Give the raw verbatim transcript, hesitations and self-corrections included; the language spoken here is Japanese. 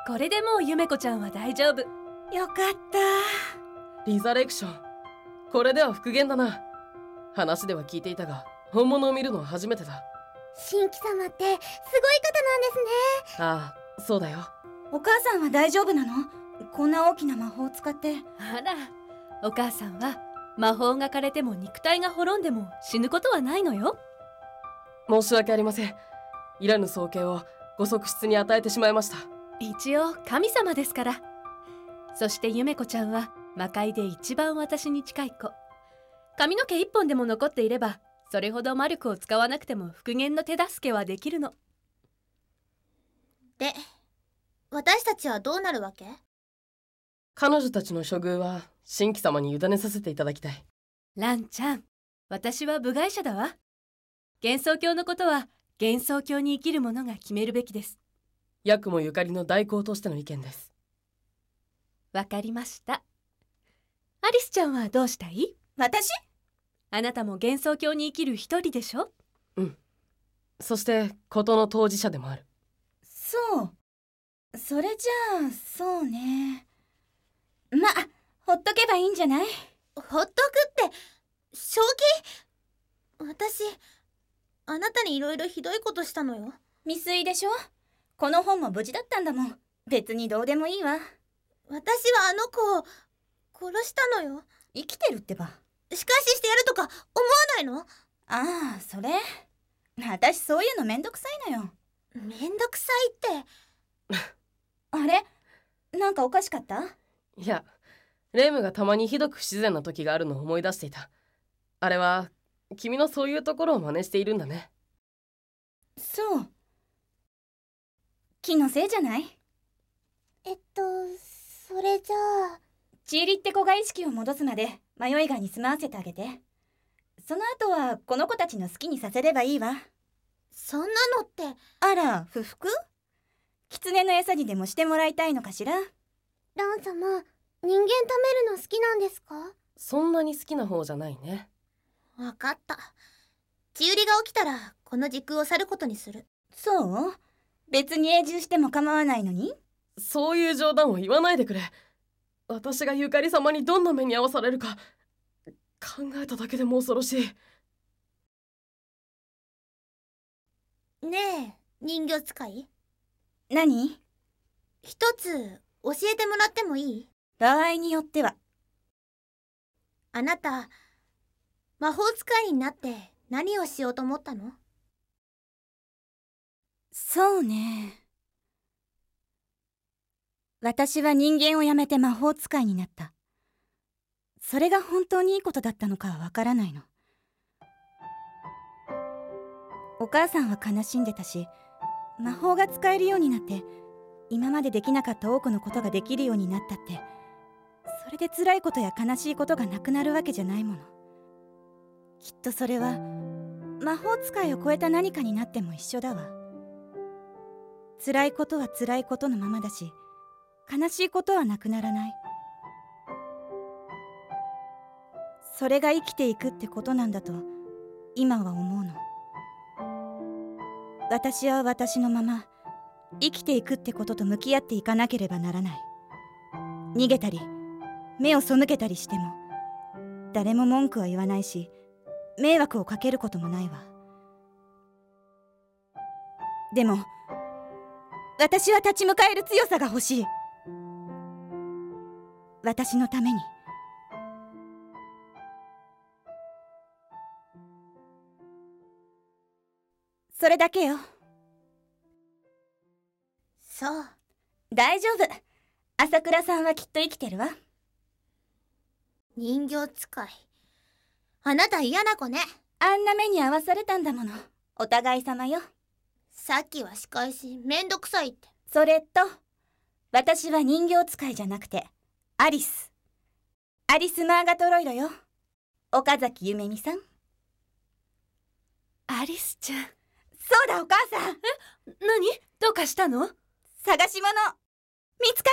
これでもうゆめこちゃんは大丈夫。 よかった。 リザレクション、これでは復元だな。話では聞いていたが本物を見るのは初めてだ。 神器様ってすごい方なんですね。 ああ、そうだよ。 お母さんは大丈夫なの？こんな大きな魔法を使って。 あら、お母さんは魔法が枯れても肉体が滅んでも死ぬことはないのよ。 申し訳ありません。いらぬ尊敬をご側室に与えてしまいました。 一応神様ですから。そしてゆめこちゃんは魔界で一番私に近い子。髪の毛一本でも残っていればそれほど魔力を使わなくても復元の手助けはできるの。 で、私たちはどうなるわけ？ 彼女たちの処遇は神器様に委ねさせていただきたい。 ランちゃん、私は部外者だわ。幻想郷のことは幻想郷に生きる者が決めるべきです。 ヤクモゆかりの代行としての意見です。 わかりました。アリスちゃんはどうしたい？ 私？ あなたも幻想郷に生きる一人でしょ？ うん。そして事の当事者でもある。 そう。それじゃあ、そうね。ま、ほっとけばいいんじゃない？ ほっとくって正気？私あなたにいろいろひどいことしたのよ。 未遂でしょ？この本も無事だったんだもん。別にどうでもいいわ。 私はあの子を殺したのよ。 生きてるってば。 仕返ししてやるとか思わないの？ ああ、それ。私そういうのめんどくさいのよ。 めんどくさいってあれ？なんかおかしかった？ いや、レムがたまにひどく不自然な時があるのを思い出していた。あれは君のそういうところを真似しているんだね。 そう。気のせいじゃない？ えっとそれじゃあちいりって子が意識を戻すまで迷いがに住まわせてあげて。その後はこの子たちの好きにさせればいいわ。 そんなのって。 あら、不服？狐の餌にでもしてもらいたいのかしら？ ラン様、人間貯めるの好きなんですか？ そんなに好きな方じゃないね。 わかった。血売りが起きたらこの時空を去ることにする。 そう？別に永住しても構わないのに？ そういう冗談を言わないでくれ。私がゆかり様にどんな目に遭わされるか考えただけでも恐ろしい。 ねえ、人形使い。 何？ 一つ教えてもらってもいい？ 場合によっては。 あなた魔法使いになって何をしようと思ったの？ そうね。私は人間をやめて魔法使いになった。それが本当にいいことだったのかはわからないの。お母さんは悲しんでたし、魔法が使えるようになって今までできなかった多くのことができるようになったって、それで辛いことや悲しいことがなくなるわけじゃないもの。きっとそれは魔法使いを超えた何かになっても一緒だわ。辛いことは辛いことのままだし、悲しいことはなくならない。それが生きていくってことなんだと今は思うの。私は私のまま生きていくってことと向き合っていかなければならない。逃げたり目を背けたりしても誰も文句は言わないし、迷惑をかけることもないわ。でも私は立ち向かえる強さが欲しい。私のために。それだけよ。 そう。 大丈夫。朝倉さんはきっと生きてるわ。 人形使い。あなた嫌な子ね。 あんな目に遭わされたんだもの。お互い様よ。 さっきは仕返しめんどくさいって。 それと私は人形使いじゃなくてアリス。アリス・マーガトロイドよ。岡崎ゆめみさん。 アリスちゃん。 そうだ、お母さん。 え、何？どうかしたの？ 探し物見つか